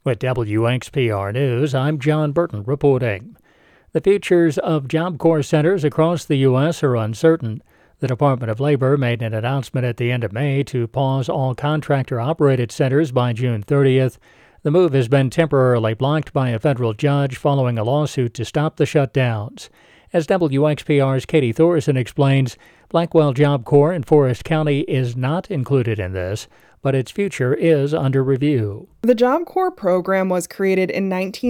With WXPR News, I'm John Burton reporting. The futures of Job Corps centers across the U.S. are uncertain. The Department of Labor made an announcement at the end of May to pause all contractor-operated centers by June 30th. The move has been temporarily blocked by a federal judge following a lawsuit to stop the shutdowns. As WXPR's Katie Thorson explains, Blackwell Job Corps in Forest County is not included in this, but its future is under review. The Job Corps program was created in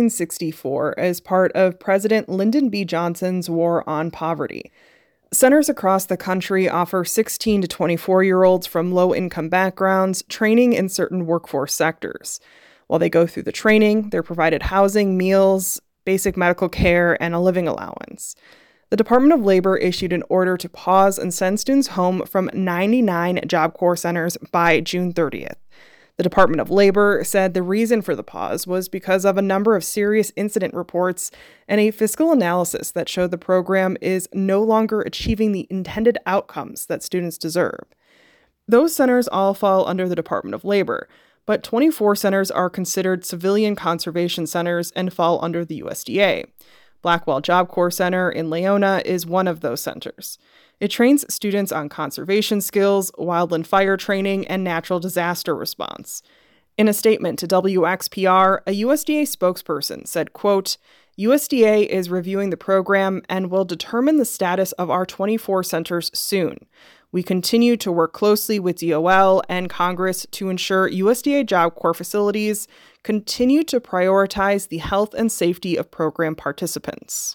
1964 as part of President Lyndon B. Johnson's War on Poverty. Centers across the country offer 16 to 24-year-olds from low-income backgrounds training in certain workforce sectors. While they go through the training, they're provided housing, meals, basic medical care, and a living allowance. The Department of Labor issued an order to pause and send students home from 99 Job Corps centers by June 30th. The Department of Labor said the reason for the pause was because of a number of serious incident reports and a fiscal analysis that showed the program is no longer achieving the intended outcomes that students deserve. Those centers all fall under the Department of Labor, but 24 centers are considered civilian conservation centers and fall under the USDA. Blackwell Job Corps Center in Leona is one of those centers. It trains students on conservation skills, wildland fire training, and natural disaster response. In a statement to WXPR, a USDA spokesperson said, quote, USDA is reviewing the program and will determine the status of our 24 centers soon. We continue to work closely with DOL and Congress to ensure USDA Job Corps facilities continue to prioritize the health and safety of program participants.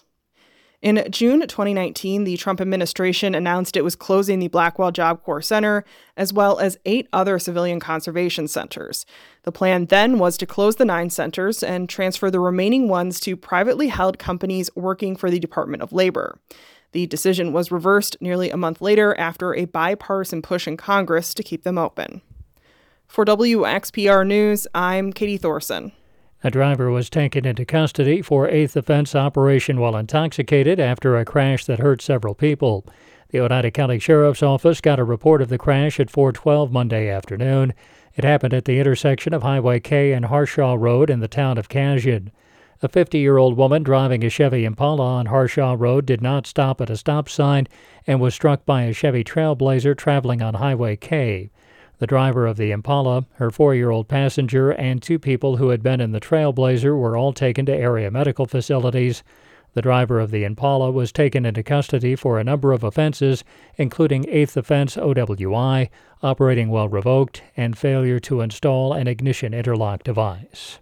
In June 2019, the Trump administration announced it was closing the Blackwell Job Corps Center, as well as 8 other civilian conservation centers. The plan then was to close the 9 centers and transfer the remaining ones to privately held companies working for the Department of Labor. The decision was reversed nearly a month later after a bipartisan push in Congress to keep them open. For WXPR News, I'm Katie Thorson. A driver was taken into custody for 8th offense operation while intoxicated after a crash that hurt several people. The Oneida County Sheriff's Office got a report of the crash at 4:12 Monday afternoon. It happened at the intersection of Highway K and Harshaw Road in the town of Cashion. A 50-year-old woman driving a Chevy Impala on Harshaw Road did not stop at a stop sign and was struck by a Chevy Trailblazer traveling on Highway K. The driver of the Impala, her 4-year-old passenger, and 2 people who had been in the Trailblazer were all taken to area medical facilities. The driver of the Impala was taken into custody for a number of offenses, including 8th offense OWI, operating while revoked, and failure to install an ignition interlock device.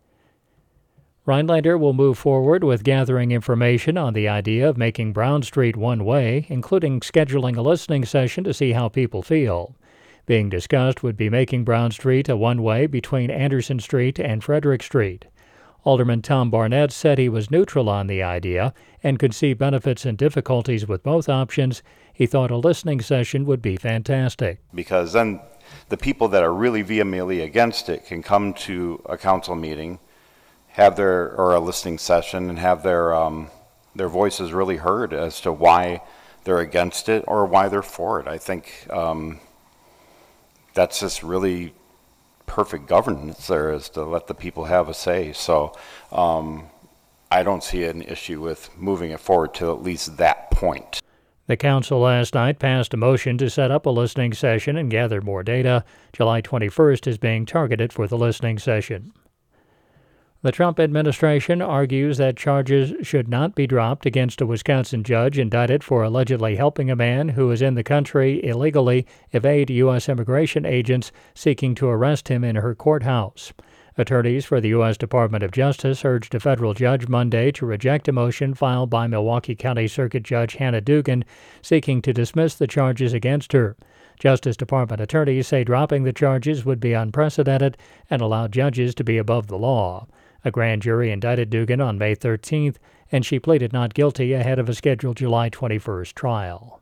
Rhinelander will move forward with gathering information on the idea of making Brown Street one-way, including scheduling a listening session to see how people feel. Being discussed would be making Brown Street a one-way between Anderson Street and Frederick Street. Alderman Tom Barnett said he was neutral on the idea and could see benefits and difficulties with both options. He thought a listening session would be fantastic. Because then the people that are really vehemently against it can come to a council meeting, have a listening session, and have their voices really heard as to why they're against it or why they're for it. I think that's just really perfect governance there, is to let the people have a say. So I don't see an issue with moving it forward to at least that point. The council last night passed a motion to set up a listening session and gather more data. July 21st is being targeted for the listening session. The Trump administration argues that charges should not be dropped against a Wisconsin judge indicted for allegedly helping a man who was in the country illegally evade U.S. immigration agents seeking to arrest him in her courthouse. Attorneys for the U.S. Department of Justice urged a federal judge Monday to reject a motion filed by Milwaukee County Circuit Judge Hannah Dugan seeking to dismiss the charges against her. Justice Department attorneys say dropping the charges would be unprecedented and allow judges to be above the law. A grand jury indicted Dugan on May 13th, and she pleaded not guilty ahead of a scheduled July 21st trial.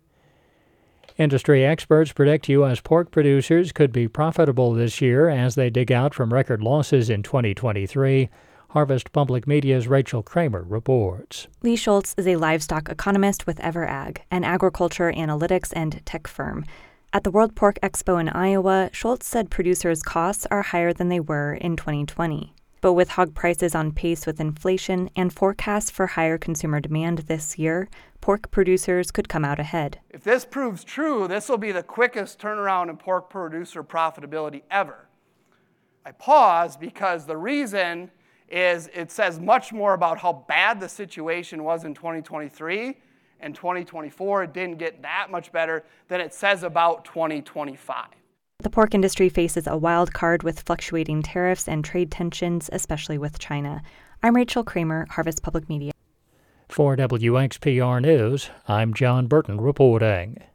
Industry experts predict U.S. pork producers could be profitable this year as they dig out from record losses in 2023. Harvest Public Media's Rachel Kramer reports. Lee Schultz is a livestock economist with EverAg, an agriculture analytics and tech firm. At the World Pork Expo in Iowa, Schultz said producers' costs are higher than they were in 2020. But with hog prices on pace with inflation and forecasts for higher consumer demand this year, pork producers could come out ahead. If this proves true, this will be the quickest turnaround in pork producer profitability ever. I pause because the reason is it says much more about how bad the situation was in 2023 and 2024. It didn't get that much better than it says about 2025. The pork industry faces a wild card with fluctuating tariffs and trade tensions, especially with China. I'm Rachel Kramer, Harvest Public Media. For WXPR News, I'm John Burton reporting.